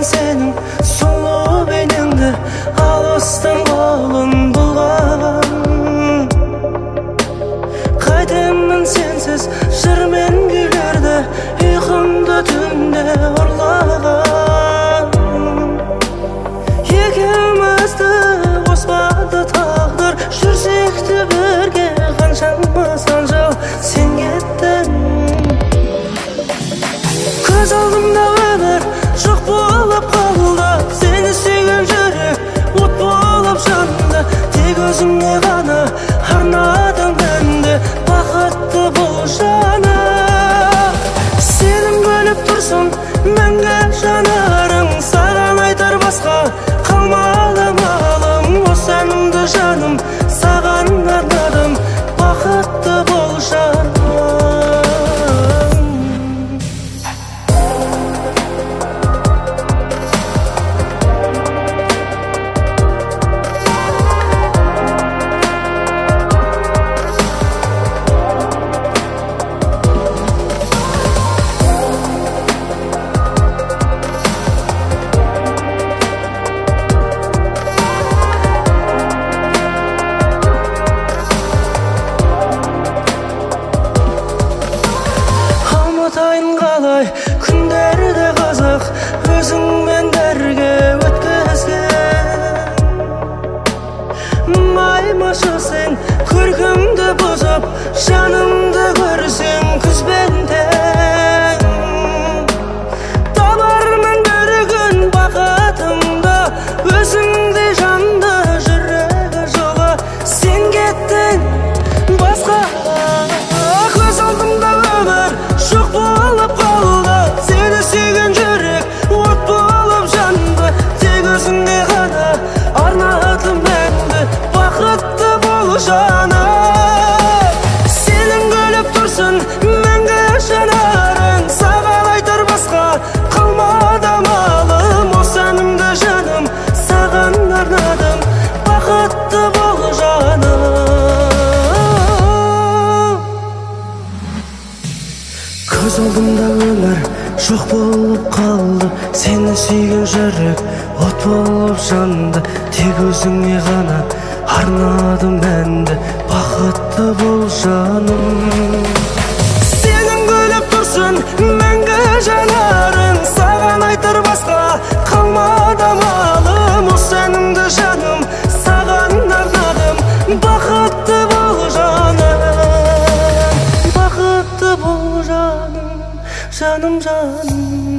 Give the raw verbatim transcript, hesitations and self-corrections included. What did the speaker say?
сенің сұлу бейнеңді, алыстан қолың бұлғаған. Қайтемін сенсіз жыр мен күйлерді, ұйқымды түнде ұрлаған. Екеумізді қоспады тағдыр, жүрсек те бірге қаншама сан жыл сен кеттің. Көз алдымда өмір жоқ болып қалды, сені сүйген жүрек от болып жанды. Тек өзіңе ғана арнадым әнді, бақытты бол жаны. Сенің күліп тұрсын мәңгі жанарың, саған айтар басқа қалмады малым. Осы әнімді жаным саған арнадым, бақытты бол жаным. Ұмытайын қалай күндерді қызық, өзіңмен бірге өткізген. Маймашы сен көркімді бұзып, жанымды көрсең күзбен тең. Табармын бір күн бақытымды, өзіңде жанды жүрегі жылы сен кеттің басқа. Көз алдымда өмір жоқ болып қалды, сені сүйген жүрек от болып жанды. Тек өзіңе ғана арнадым әнді, бақытты бол жаным. Сенің күліп тұрсын мәңгі жанарың, саған айтар басқа қалмады малым. Осы әнімді жаным саған арнадым, бақытты бол жаным. Көз алдымда өмір жоқ болып қалды, сені сүйген жүрек от болып жанды. Тек өзіңе ғана арнадым әнді, бақытты бол жаным. Сенің күліп тұрсын мәңгі жанарың, саған айтар басқа қалмады малым. Осы әнімді жаным саған арнадым, бақытты бол жаным. Бақытты бол жаным, жаным жаным.